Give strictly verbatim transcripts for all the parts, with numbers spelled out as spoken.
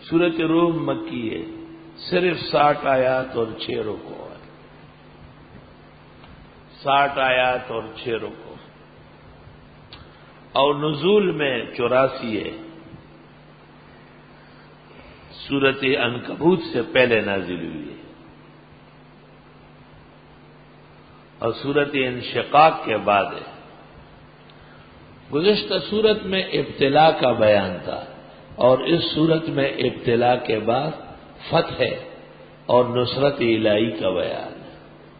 سورۃ روم مکی ہے، صرف ساٹھ آیات اور چھ رکوع ہے، ساٹھ آیات اور چھ رکوع، اور نزول میں چوراسی ہے، سورۃ عنکبوت سے پہلے نازل ہوئی ہے، اور سورۃ انشقاق کے بعد ہے۔ گزشتہ سورت میں ابتلا کا بیان تھا، اور اس سورت میں ابتلا کے بعد فتح اور نصرت الہی کا بیان ہے۔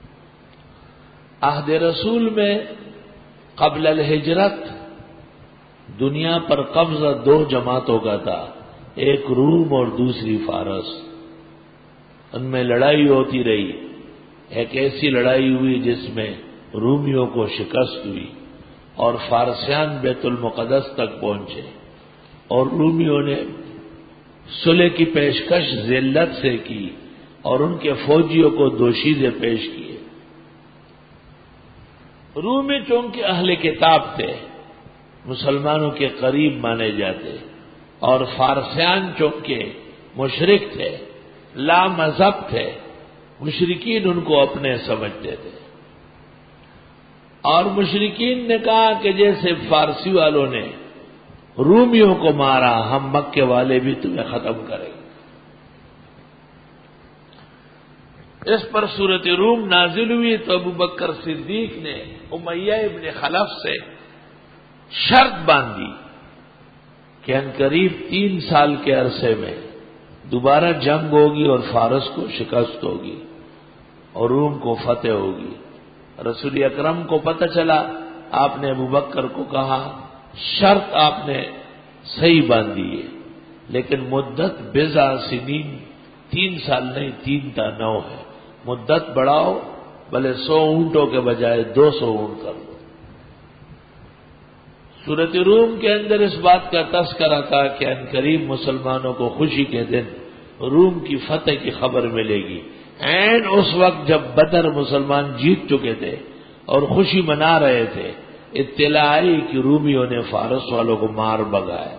عہد رسول میں قبل الہجرت دنیا پر قبضہ دو جماعتوں کا تھا، ایک روم اور دوسری فارس۔ ان میں لڑائی ہوتی رہی، ایک ایسی لڑائی ہوئی جس میں رومیوں کو شکست ہوئی اور فارسیان بیت المقدس تک پہنچے، اور رومیوں نے صلح کی پیشکش ذلت سے کی اور ان کے فوجیوں کو دوشیزے پیش کیے۔ رومی چونکہ اہل کتاب تھے، مسلمانوں کے قریب مانے جاتے، اور فارسیان چونکہ مشرک تھے، لا مذہب تھے، مشرکین ان کو اپنے سمجھتے تھے، اور مشرکین نے کہا کہ جیسے فارسی والوں نے رومیوں کو مارا، ہم مکے والے بھی تمہیں ختم کریں گے۔ اس پر سورۃ روم نازل ہوئی تو ابو بکر صدیق نے امیہ ابن خلف سے شرط باندھی کہ عنقریب تین سال کے عرصے میں دوبارہ جنگ ہوگی اور فارس کو شکست ہوگی اور روم کو فتح ہوگی۔ رسول اکرم کو پتہ چلا، آپ نے ابو بکر کو کہا شرط آپ نے صحیح باندھی ہے، لیکن مدت بضع سنین، تین سال نہیں تین تا نو ہے، مدت بڑھاؤ، بھلے سو اونٹوں کے بجائے دو سو اونٹ کر دو۔ سورۃ روم کے اندر اس بات کا تذکرہ تھا کہ عنقریب مسلمانوں کو خوشی کے دن روم کی فتح کی خبر ملے گی، عین اس وقت جب بدر مسلمان جیت چکے تھے اور خوشی منا رہے تھے، اطلاع آئی کہ رومیوں نے فارس والوں کو مار بگایا۔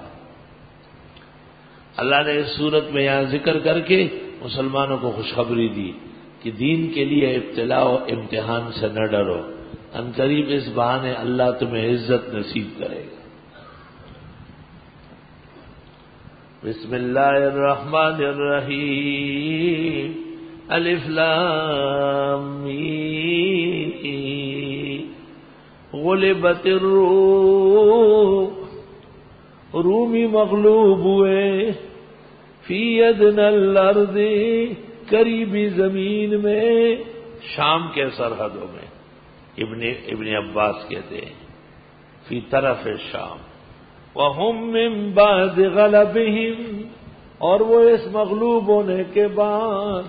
اللہ نے اس صورت میں یہاں ذکر کر کے مسلمانوں کو خوشخبری دی کہ دین کے لیے ابتلاء و امتحان سے نہ ڈرو، عنقریب اس بہانے اللہ تمہیں عزت نصیب کرے گا۔ بسم اللہ الرحمن الرحیم، الف لام میم، غلبت الروم، رومی مغلوب ہوئے، فی ادنی الارض، قریبی زمین میں، شام کے سرحدوں میں، ابن ابن عباس کہتے ہیں فی طرف شام، وہم من بعد غلبہم، اور وہ اس مغلوب ہونے کے بعد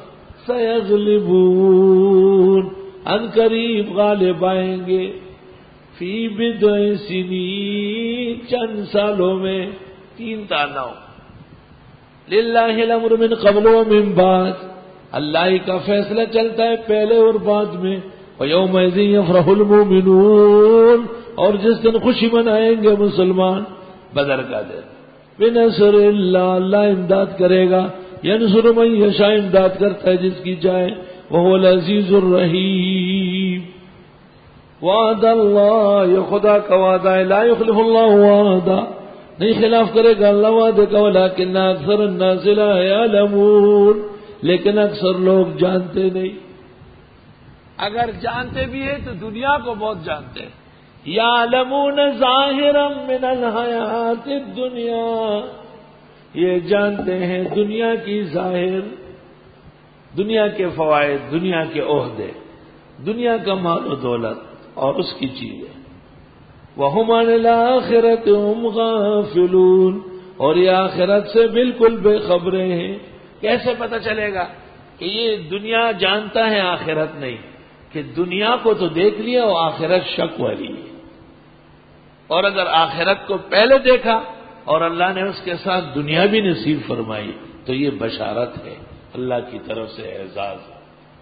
سیغلبون، ان قریب غالب آئیں گے، فی بضع سنین، چند سالوں میں، تین تا نو، للہ الامر من قبل و من بعد، اللہ ہی کا فیصلہ چلتا ہے پہلے اور بعد میں، وَيَوْمَئِذٍ يَفْرَحُ الْمُؤْمِنُونَ، اور جس دن خوشی منائیں گے مسلمان، بدر کا دن، بِنَصْرِ اللہ، اللہ امداد کرے گا، يَنْصُرُ مَن یشاء، امداد کرتا ہے جس کی چاہے، وَهُوَ الْعَزِیزُ الرَّحِیمُ، وعد اللہ، یہ خدا کا وعدہ ہے، لا يخلف اللہ وعدہ، نہیں خلاف کرے گا اللہ وعدے کا، ولیکن اکثر الناس لا یعلمون، لیکن اکثر لوگ جانتے نہیں، اگر جانتے بھی ہیں تو دنیا کو بہت جانتے ہیں۔ یعلمون ظاہرا من الحیات الدنیا، یہ جانتے ہیں دنیا کی ظاہر، دنیا کے فوائد، دنیا کے عہدے، دنیا کا مال و دولت اور اس کی چیزیں، وَهُمْ عَنِ الْآخِرَةِ هُمْ غَافِلُونَ، اور یہ آخرت سے بالکل بے خبریں ہیں۔ کیسے پتہ چلے گا کہ یہ دنیا جانتا ہے آخرت نہیں؟ کہ دنیا کو تو دیکھ لیا اور آخرت شک والی ہے، اور اگر آخرت کو پہلے دیکھا اور اللہ نے اس کے ساتھ دنیا بھی نصیب فرمائی تو یہ بشارت ہے، اللہ کی طرف سے اعزاز ہے۔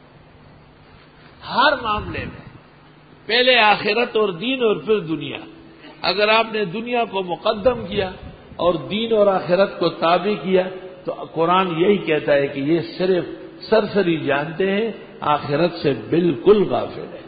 ہر معاملے میں پہلے آخرت اور دین اور پھر دنیا، اگر آپ نے دنیا کو مقدم کیا اور دین اور آخرت کو تابع کیا تو قرآن یہی کہتا ہے کہ یہ صرف سرسری جانتے ہیں، آخرت سے بالکل غافل ہے۔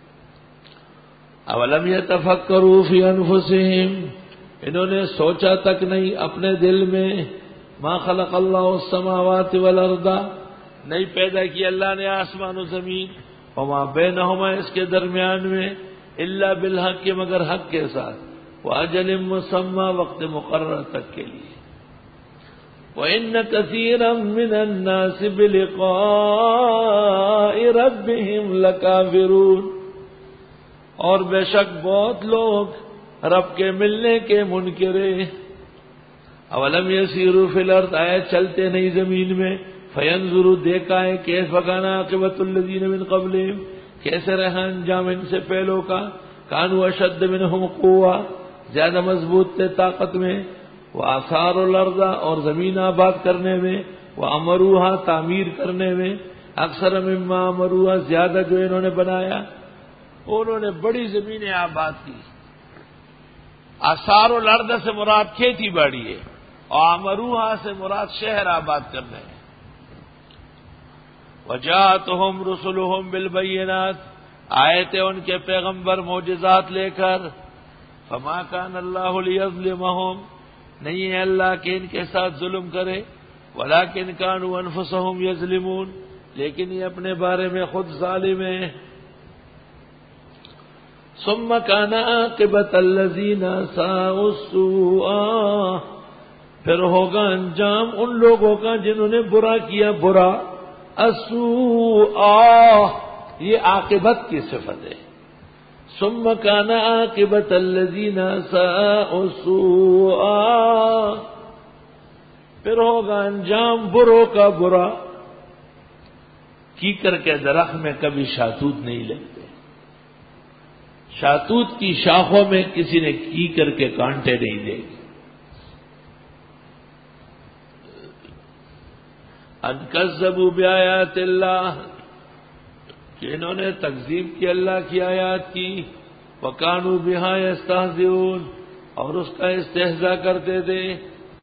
اولم یتفکروا فی انفسہم، انہوں نے سوچا تک نہیں اپنے دل میں، ما خلق اللہ السماوات والارض، نہیں پیدا کیا اللہ نے آسمان و زمین، وما بینہما، اس کے درمیان میں، الا بالحق، مگر حق کے ساتھ، واجل مسمى، وقت مقرر تک کے لیے۔ وَإِنَّ كَثِيرًا مِّنَ النَّاسِ بِلِقَاءِ رَبِّهِمْ لَكَافِرُونَ، اور بے شک بہت لوگ رب کے ملنے کے منکر ہیں۔ اولم یسیروا فی الارض، آئے چلتے نہیں زمین میں، فینظروا، دیکھا ہے کیف کان عاقبۃ الذین من قبلہم، کیسے رہا انجام ان سے پہلوں کا، کانوا اشد منہم قوہ، زیادہ مضبوط تھے طاقت میں، وآثاروا الارض، اور زمین آباد کرنے میں، وامروها، تعمیر کرنے میں، اکثر مما امروها، زیادہ جو انہوں نے بنایا، انہوں نے بڑی زمینیں آباد کی۔ آثار الارض سے مراد کھیتی باڑی ہے، اور امروها سے مراد شہر آباد کرنے ہیں۔ وجاءتهم رسلهم بالبينات، آئے تھے ان کے پیغمبر معجزات لے کر، فما كان الله ليظلمهم، نہیں ہے اللہ کہ ان کے ساتھ ظلم کرے، ولكن كانوا انفسهم يظلمون، لیکن یہ اپنے بارے میں خود ظالم ہیں۔ ثم كان عاقبة الذين ساءوا السوء، پھر ہوگا انجام ان لوگوں کا جنہوں نے برا کیا، برا، السوء، یہ عاقبت کی صفت ہے۔ ثم كان عاقبة الذين ساءوا السوء، پھر ہوگا انجام بروں کا برا۔ کیکر کے درخت میں کبھی شاہتوت نہیں لگتے، شاہتوت کی شاخوں میں کسی نے کیکر کے کانٹے نہیں دیکھے۔ ان کذبوا بآیات اللہ، کہ انہوں نے تکذیب کی اللہ کی آیات کی، وکانوا بہا یستہزئون، اور اس کا استہزاء کرتے تھے۔